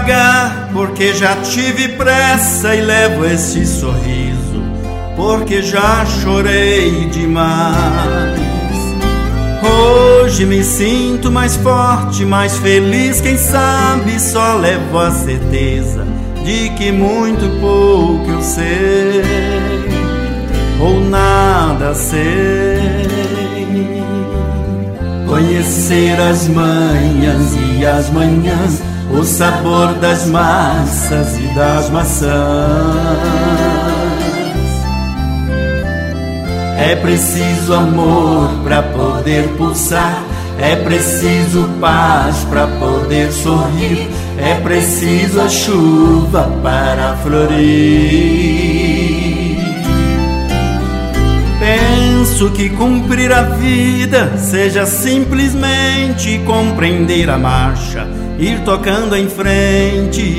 devagar, porque já tive pressa e levo esse sorriso, porque já chorei demais. Hoje me sinto mais forte, mais feliz, quem sabe só levo a certeza de que muito pouco eu sei, ou nada sei. Conhecer as manhãs e as manhãs, o sabor das massas e das maçãs. É preciso amor para poder pulsar, é preciso paz para poder sorrir, é preciso a chuva para florir. Penso que cumprir a vida seja simplesmente compreender a marcha, ir tocando em frente.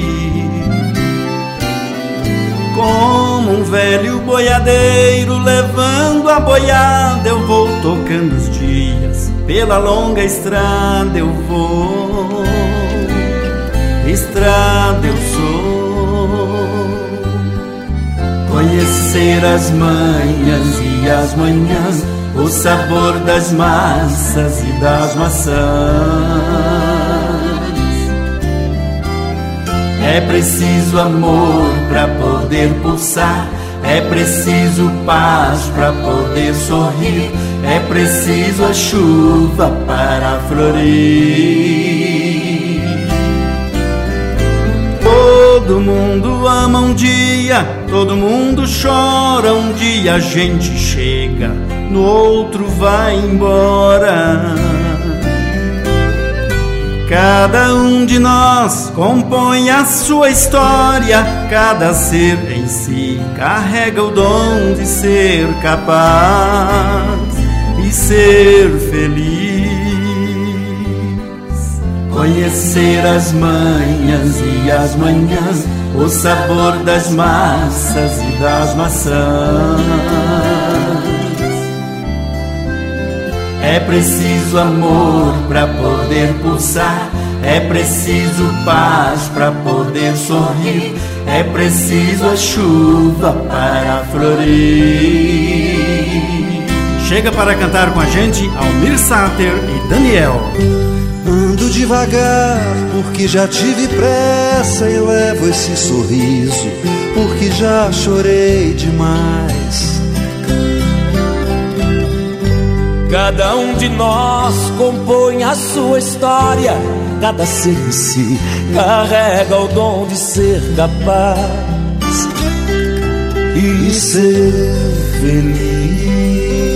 Como um velho boiadeiro levando a boiada, eu vou tocando os dias, pela longa estrada eu vou, estrada eu sou. Conhecer as manhãs e as manhãs, o sabor das massas e das maçãs. É preciso amor para poder pulsar, é preciso paz para poder sorrir, é preciso a chuva para florir. Todo mundo ama um dia, todo mundo chora, um dia a gente chega, no outro vai embora. Cada um de nós compõe a sua história, cada ser em si carrega o dom de ser capaz e ser feliz. Conhecer as manhãs e as manhãs, o sabor das massas e das maçãs. É preciso amor para poder pulsar, é preciso paz para poder sorrir, é preciso a chuva para florir. Chega para cantar com a gente Almir Sater e Daniel. Ando devagar porque já tive pressa e levo esse sorriso porque já chorei demais. Cada um de nós compõe a sua história, cada ser em si carrega o dom de ser capaz e ser feliz.